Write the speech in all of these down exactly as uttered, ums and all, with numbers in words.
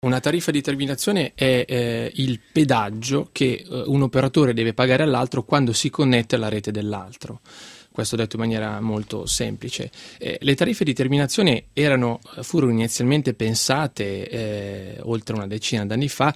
Una tariffa di terminazione è eh, il pedaggio che eh, un operatore deve pagare all'altro quando si connette alla rete dell'altro. Questo detto in maniera molto semplice. Eh, le tariffe di terminazione erano, furono inizialmente pensate, eh, oltre una decina d'anni fa,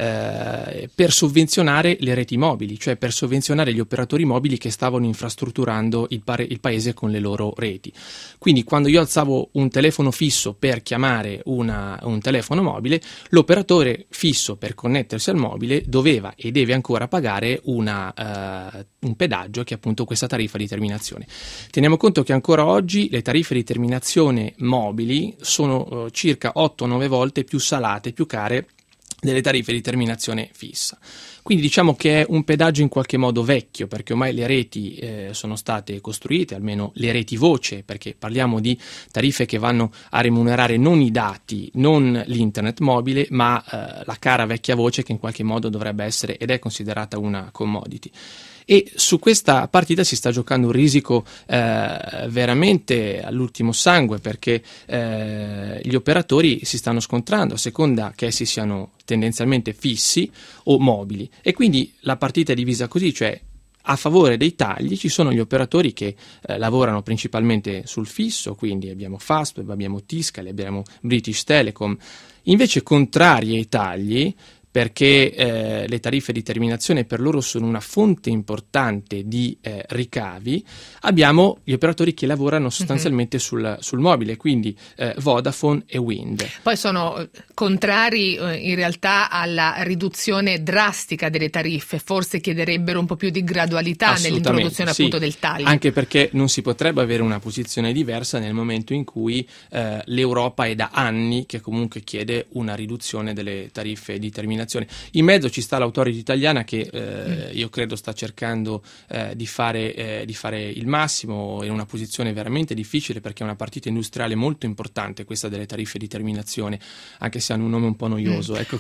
eh, per sovvenzionare le reti mobili, cioè per sovvenzionare gli operatori mobili che stavano infrastrutturando il, pare- il paese con le loro reti. Quindi quando io alzavo un telefono fisso per chiamare una, un telefono mobile, l'operatore fisso per connettersi al mobile doveva e deve ancora pagare una, uh, un pedaggio che è appunto questa tariffa di terminazione. Teniamo conto che ancora oggi le tariffe di terminazione mobili sono uh, circa otto nove volte più salate, più care delle tariffe di terminazione fissa. Quindi diciamo che è un pedaggio in qualche modo vecchio, perché ormai le reti eh, sono state costruite, almeno le reti voce, perché parliamo di tariffe che vanno a remunerare non i dati, non l'internet mobile, ma eh, la cara vecchia voce che in qualche modo dovrebbe essere ed è considerata una commodity. E su questa partita si sta giocando un risico eh, veramente all'ultimo sangue, perché eh, gli operatori si stanno scontrando a seconda che essi siano tendenzialmente fissi o mobili, e quindi la partita è divisa così, cioè a favore dei tagli ci sono gli operatori che eh, lavorano principalmente sul fisso, quindi abbiamo Fastweb, abbiamo Tiscali, abbiamo British Telecom, invece contrari ai tagli, perché eh, le tariffe di terminazione per loro sono una fonte importante di eh, ricavi. Abbiamo gli operatori che lavorano sostanzialmente uh-huh. sul, sul mobile, quindi eh, Vodafone e Wind. Poi sono contrari eh, in realtà alla riduzione drastica delle tariffe, forse chiederebbero un po' più di gradualità nell'introduzione sì, appunto del taglio. Anche perché non si potrebbe avere una posizione diversa nel momento in cui eh, l'Europa è da anni che comunque chiede una riduzione delle tariffe di terminazione. In mezzo ci sta l'autority italiana che eh, io credo sta cercando eh, di, fare, eh, di fare il massimo in una posizione veramente difficile, perché è una partita industriale molto importante questa delle tariffe di terminazione, anche se hanno un nome un po' noioso. Ecco.